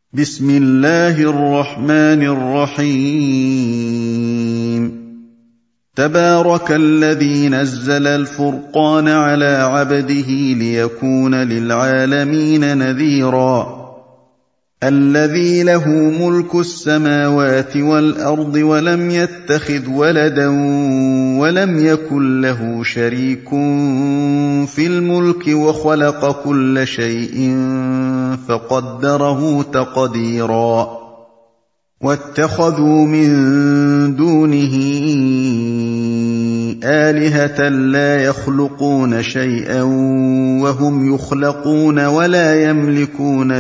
بسم الله الرحمن الرحيم تبارك الذي نزل الفرقان على عبده ليكون للعالمين نذيرا الذي له ملك السماوات والأرض ولم يتخذ ولدا ولم يكن له شريك في الملك وخلق كل شيء فقدره تقديرا واتخذوا من دونه آلهة لا يخلقون شيئا وهم يخلقون ولا يملكون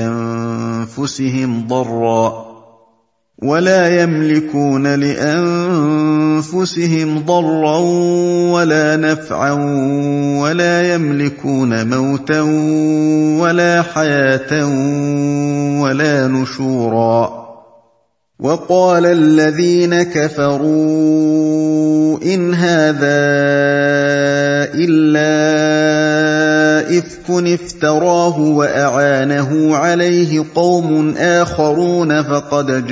لأنفسهم ضرا ولا نفعا ولا يملكون موتا ولا حياة ولا نشورا وقال الذين كفروا إن هذا إلا إفك افتراه وأعانه عليه قوم آخرون فقد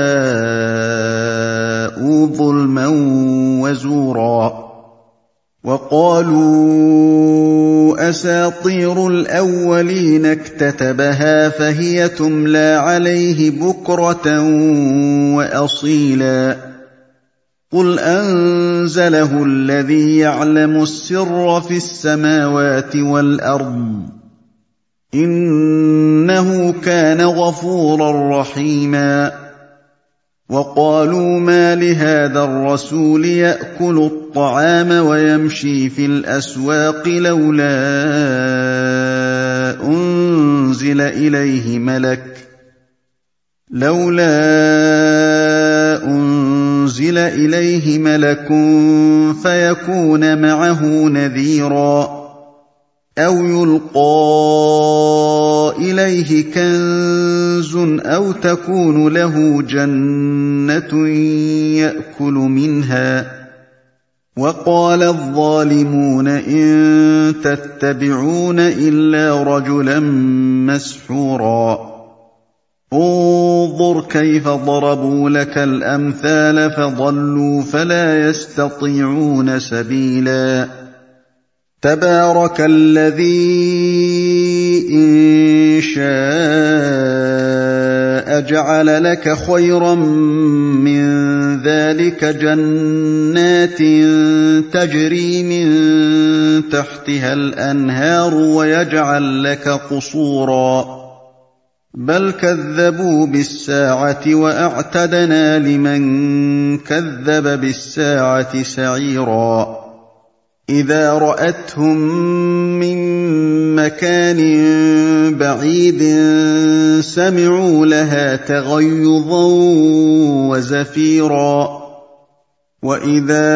جاءوا ظلما وزورا وقالوا أساطير الأولين اكتتبها فهي تملى عليه بكرة وأصيلا قل أنزله الذي يعلم السر في السماوات والأرض إنه كان غفورا رحيما وقالوا ما لهذا الرسول يأكل الطعام ويمشي في الأسواق لولا أنزل إليه ملك فيكون معه نذيرا أو يلقى إليه كنز أو تكون له جنة يأكل منها وقال الظالمون إن تتبعون إلا رجلا مسحورا انظر كيف ضربوا لك الأمثال فضلوا فلا يستطيعون سبيلا تبارك الذي إن شاء جعل لك خيرا من ذلك جنات تجري من تحتها الأنهار ويجعل لك قصورا بل كذبوا بالساعة وأعتدنا لمن كذب بالساعة سعيرا إذا رأتهم من مكان بعيد سمعوا لها تغيظا وزفيرا وإذا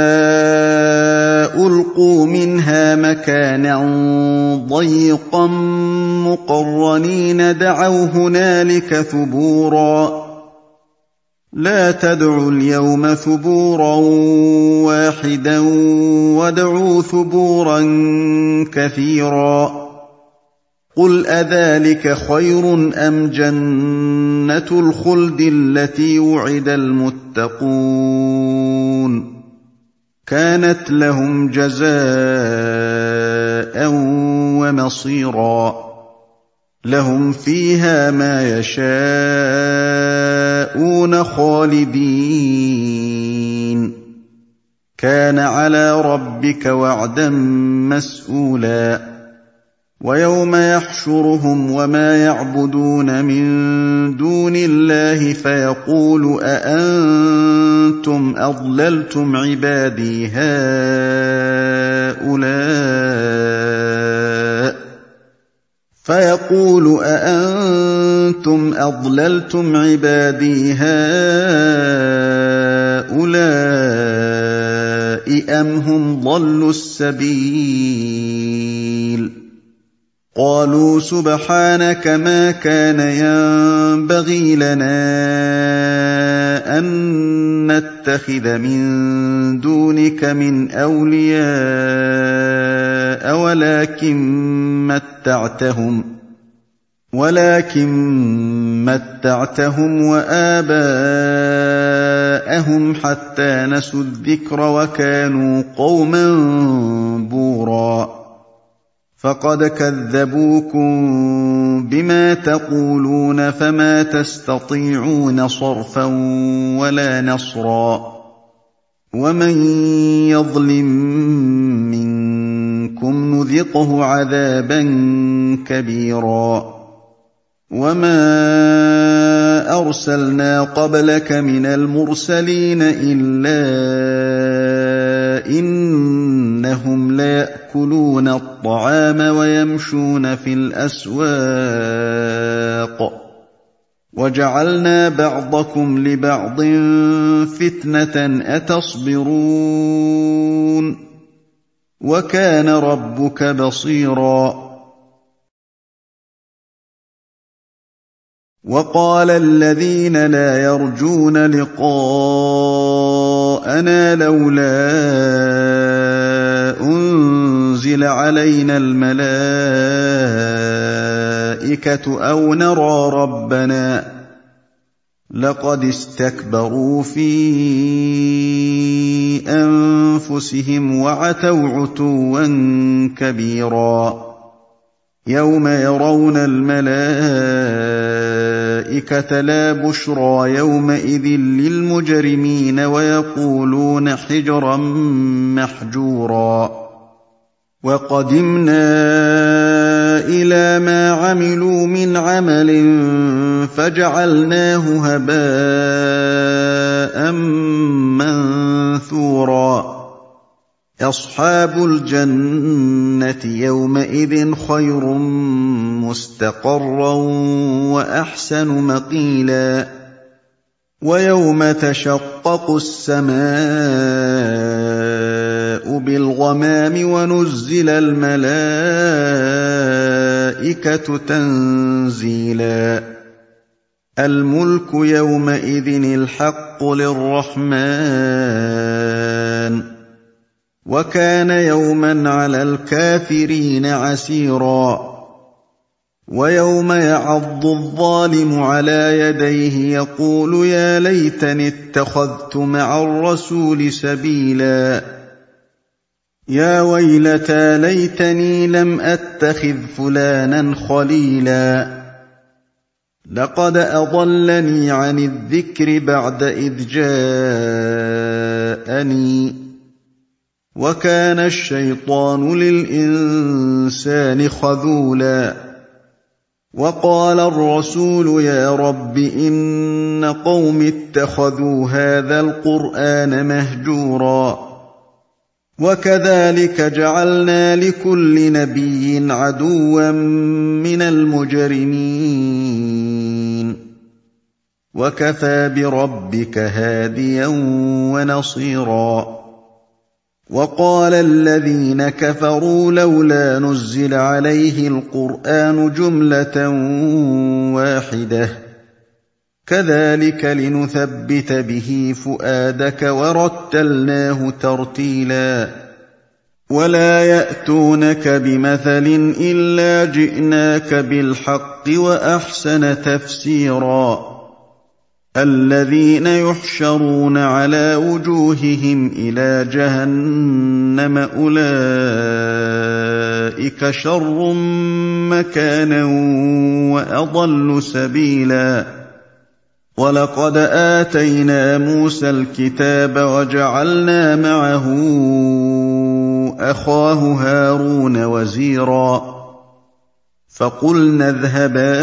ألقوا منها مكانا ضيقا مقرنين دعوا هنالك ثبورا لا تدعوا اليوم ثبورا واحدا وادعوا ثبورا كثيرا قل أذلك خير أم جنة الخلد التي وعد المتقون كانت لهم جزاء ومصيرا لهم فيها ما يشاءون خالدين كان على ربك وعدا مسئولا ويوم يحشرهم وما يعبدون من دون الله فيقول أأنتم أضللتم عبادي هؤلاء أم هم ضلوا السبيل قالوا سبحانك ما كان ينبغي لنا أن نتخذ من دونك من أولياء ولكن ولكن متعتهم وآباءهم حتى نسوا الذكر وكانوا قوما بورا فقد كذبوكم بما تقولون فما تستطيعون صرفا ولا نصرا ومن يظلم منكم نذقه عذابا كبيرا وما أرسلنا قبلك من المرسلين إلا إنهم ليأكلون الطعام ويمشون في الأسواق وجعلنا بعضكم لبعض فتنة أتصبرون وكان ربك بصيرا وقال الذين لا يرجون لقاءنا لولا أنزل علينا الملائكة أو نرى ربنا لقد استكبروا في أنفسهم وعتوا عتوا كبيرا يوم يرون الملائكة لا بشرى يومئذ للمجرمين ويقولون حجرا محجورا وقدمنا إلى ما عملوا من عمل فجعلناه هباء منثورا أصحاب الجنة يومئذ خير مستقرا وأحسن مقيلا ويوم تشقق السماء بالغمام ونزل الملائكة تنزيلا الملك يومئذ الحق للرحمن وكان يوما على الكافرين عسيرا ويوم يعض الظالم على يديه يقول يا ليتني اتخذت مع الرسول سبيلا يا ويلتى ليتني لم أتخذ فلانا خليلا لقد أضلني عن الذكر بعد إذ جاءني وكان الشيطان للإنسان خذولا وقال الرسول يا رب إن قوم اتخذوا هذا القرآن مهجورا وكذلك جعلنا لكل نبي عدوا من المجرمين وكفى بربك هاديا ونصيرا وقال الذين كفروا لولا نزل عليه القرآن جملة واحدة كذلك لنثبت به فؤادك ورتلناه ترتيلا ولا يأتونك بمثل إلا جئناك بالحق وأحسن تفسيرا الذين يحشرون على وجوههم إلى جهنم أولئك شر مكانا وأضل سبيلا ولقد آتينا موسى الكتاب وجعلنا معه أخاه هارون وزيرا فقلنا اذهبا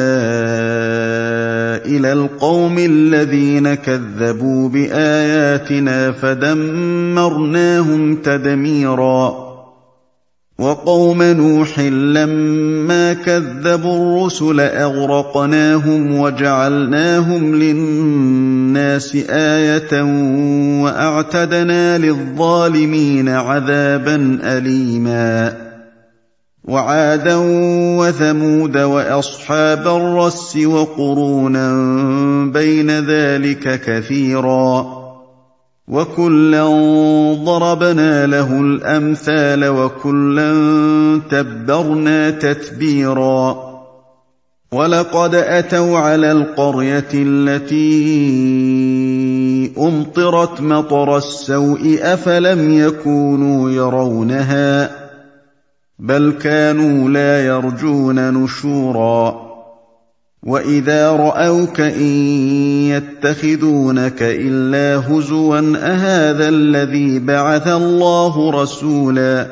إلى القوم الذين كذبوا بآياتنا فدمرناهم تدميرا وقوم نوح لما كذبوا الرسل أغرقناهم وجعلناهم للناس آية وأعتدنا للظالمين عذابا أليما وعادا وثمود وأصحاب الرس وقرونا بين ذلك كثيرا وكلا ضربنا له الأمثال وكلا تبرنا تتبيرا وَلَقَدْ أَتَوْا عَلَى الْقَرْيَةِ الَّتِي أُمْطِرَتْ مَطَرَ السَّوْءِ أَفَلَمْ يَكُونُوا يَرَوْنَهَا بَلْ كَانُوا لَا يَرْجُونَ نُشُورًا وَإِذَا رَأَوْكَ إِن يَتَّخِذُونَكَ إِلَّا هُزُوًا أَهَٰذَا الَّذِي بَعَثَ اللَّهُ رَسُولًا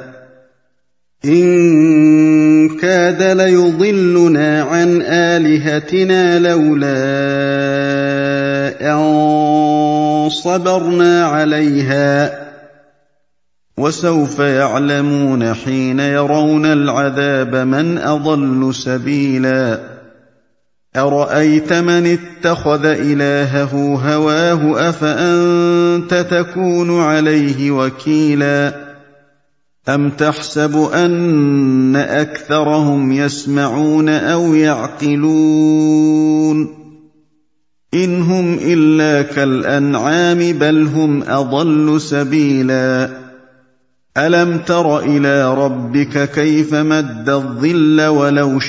إِن كَادَ لَيُضِلُّنَا عَنْ آلِهَتِنَا لَوْلَا أَن صَبَرْنَا عَلَيْهَا ۚ وَسَوْفَ يَعْلَمُونَ حِينَ يَرَوْنَ الْعَذَابَ مَنْ أَضَلُّ سَبِيلًا أَرَأَيْتَ مَنِ اتَّخَذَ إِلَٰهَهُ هَوَاهُ أَفَأَنتَ تَكُونُ عَلَيْهِ وَكِيلًا أَمْ تَحْسَبُ أَنَّ أَكْثَرَهُمْ يَسْمَعُونَ أَوْ يَعْقِلُونَ إِنْ هُمْ إِلَّا كَالْأَنْعَامِ بَلْ هُمْ أَضَلُّ سَبِيلًا أَلَمْ تَرَ إِلَىٰ رَبِّكَ كَيْفَ مَدَّ الظِّلَّ وَلَوْ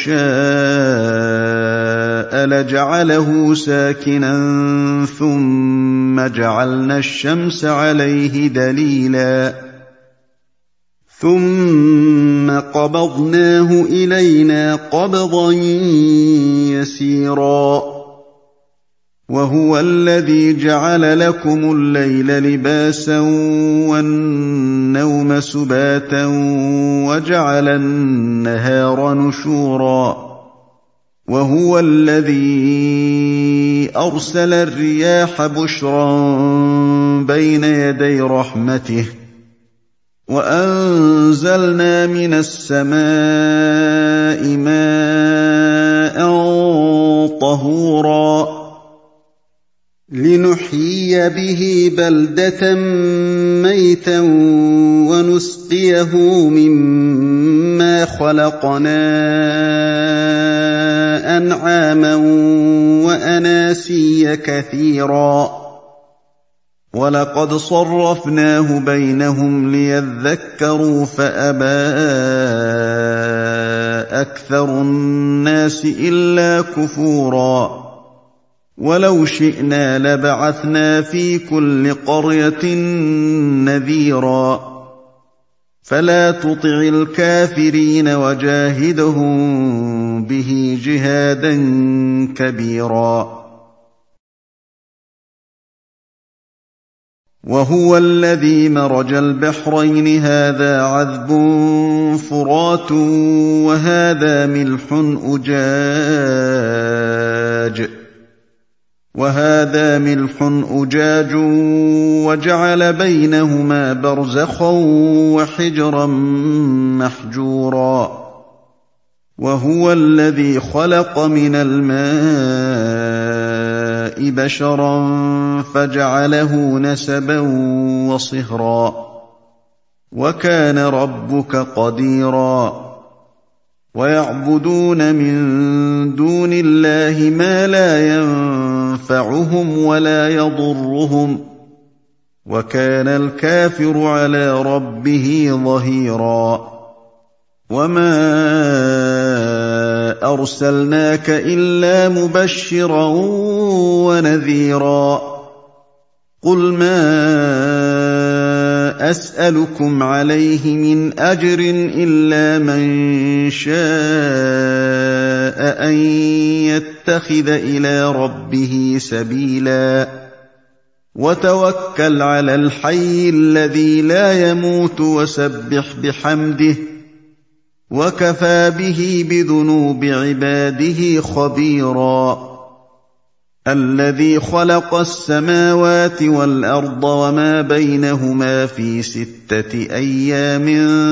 شَاءَ لَجَعَلَهُ سَاكِنًا ثُمَّ جَعَلْنَا الشَّمْسَ عَلَيْهِ دَلِيلًا ثُمَّ قَبَضْنَاهُ إِلَيْنَا قَبْضًا يَسِيرًا وَهُوَ الَّذِي جَعَلَ لَكُمُ اللَّيْلَ لِبَاسًا وَالنَّوْمَ سُبَاتًا وَجَعَلَ النَّهَارَ نُشُورًا وَهُوَ الَّذِي أَرْسَلَ الرِّيَاحَ بُشْرًا بَيْنَ يَدَيْ رَحْمَتِهِ وَأَنزَلْنَا مِنَ السَّمَاءِ مَاءً طَهُورًا لِّنُحْيِيَ بِهِ بَلْدَةً مَّيْتًا وَنُسْقِيَهُ مِمَّا خَلَقْنَا أَنْعَامًا وَأَنَاسِيَّ كَثِيرًا وَلَقَدْ صَرَّفْنَاهُ بَيْنَهُمْ لِيَذَّكَّرُوا فَأَبَىٰ أَكْثَرُ النَّاسِ إِلَّا كُفُورًا وَلَوْ شِئْنَا لَبَعَثْنَا فِي كُلِّ قَرْيَةٍ نَّذِيرًا فَلَا تُطِعِ الْكَافِرِينَ وَجَاهِدْهُم بِهِ جِهَادًا كَبِيرًا وَهُوَ الَّذِي مَرَجَ الْبَحْرَيْنِ هَٰذَا عَذْبٌ فُرَاتٌ وَهَٰذَا مِلْحٌ أُجَاجٌ وَجَعَلَ بَيْنَهُمَا بَرْزَخًا وَحِجْرًا مَّحْجُورًا وَهُوَ الَّذِي خَلَقَ مِنَ الْمَاءِ بَشَرًا فَجَعَلَهُ نَسَبًا وَصِهْرًا وَكَانَ رَبُّكَ قَدِيرًا وَيَعْبُدُونَ مِن دُونِ اللَّهِ مَا لَا يَنفَعُهُمْ وَلَا يَضُرُّهُمْ وَكَانَ الْكَافِرُ عَلَىٰ رَبِّهِ ظَهِيرًا وَمَا أَرْسَلْنَاكَ إِلَّا مُبَشِّرًا وَنَذِيرًا قُلْ مَا أَسْأَلُكُمْ عَلَيْهِ مِنْ أَجْرٍ إِلَّا مَن شَاءَ أَن يَتَّخِذَ إِلَىٰ رَبِّهِ سَبِيلًا وَتَوَكَّلْ عَلَى الْحَيِّ الَّذِي لَا يَمُوتُ وَسَبِّحْ بِحَمْدِهِ وَكَفَىٰ بِهِ بِذُنُوبِ عِبَادِهِ خَبِيرًا الَّذِي خَلَقَ السَّمَاوَاتِ وَالْأَرْضَ وَمَا بَيْنَهُمَا فِي 6 أَيَّامٍ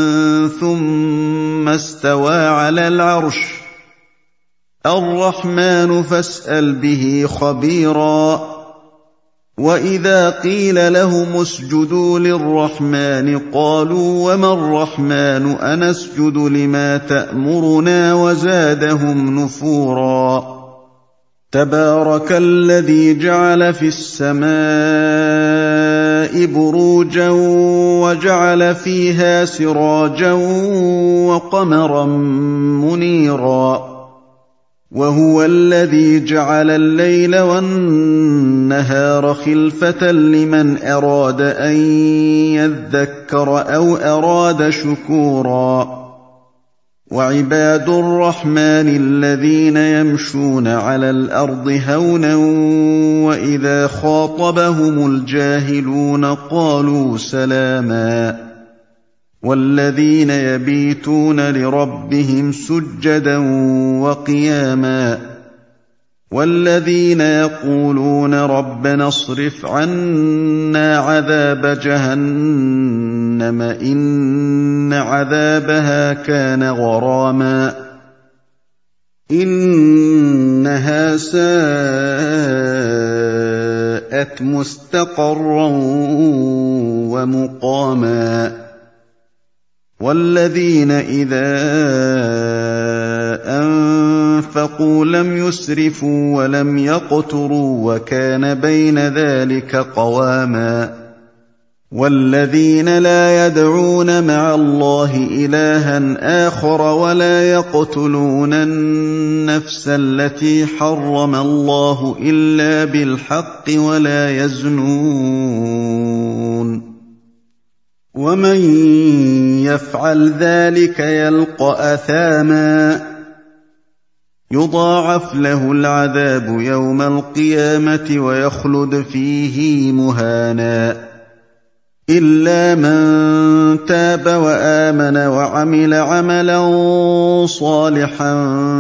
ثُمَّ اسْتَوَىٰ عَلَى الْعَرْشِ الرَّحْمَٰنُ فَاسْأَلْ بِهِ خَبِيرًا وَإِذَا قِيلَ لَهُمُ اسْجُدُوا لِلرَّحْمَٰنِ قَالُوا وَمَا الرَّحْمَٰنُ أَنَسْجُدُ لِمَا تَأْمُرُنَا وَزَادَهُمْ نُفُورًا تَبَارَكَ الَّذِي جَعَلَ فِي السَّمَاءِ بُرُوجًا وَجَعَلَ فِيهَا سِرَاجًا وَقَمَرًا مُّنِيرًا وهو الذي جعل الليل والنهار خلفة لمن أراد أن يذكر أو أراد شكورا وعباد الرحمن الذين يمشون على الأرض هونا وإذا خاطبهم الجاهلون قالوا سلاما والذين يبيتون لربهم سجدا وقياما والذين يقولون ربنا اصرف عنا عذاب جهنم إن عذابها كان غراما إنها ساءت مستقرا ومقاما والذين إذا أنفقوا لم يسرفوا ولم يقتروا وكان بين ذلك قواما والذين لا يدعون مع الله إلها آخر ولا يقتلون النفس التي حرم الله إلا بالحق ولا يزنون ومن يفعل ذلك يلقى أثاما يضاعف له العذاب يوم القيامة ويخلد فيه مهانا إلا من تاب وآمن وعمل عملا صالحا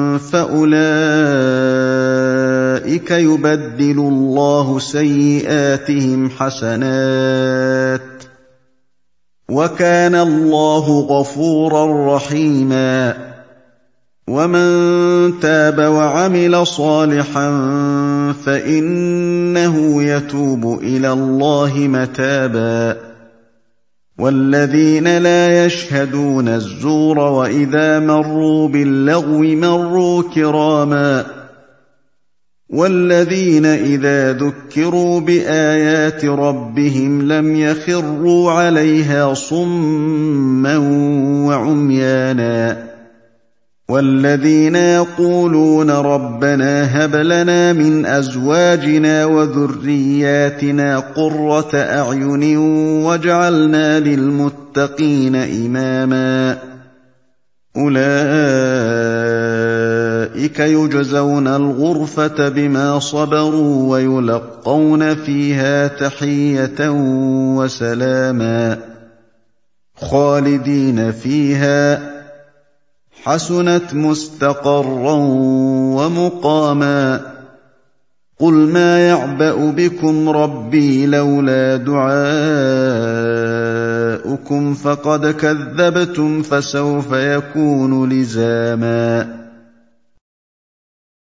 فأولئك يبدل الله سيئاتهم حسنات وكان الله غفورا رحيما ومن تاب وعمل صالحا فإنه يتوب إلى الله متابا والذين لا يشهدون الزور وإذا مروا باللغو مروا كراما والذين إذا ذكروا بآيات ربهم لم يخروا عليها صما وعميانا والذين يقولون ربنا هب لنا من أزواجنا وذرياتنا قرة أعين واجعلنا للمتقين إماما أولئك يجزون الغرفة بما صبروا ويلقون فيها تحية وسلاما خالدين فيها حسنت مستقرا ومقاما قل ما يعبأ بكم ربي لولا دعاؤكم فقد كذبتم فسوف يكون لزاما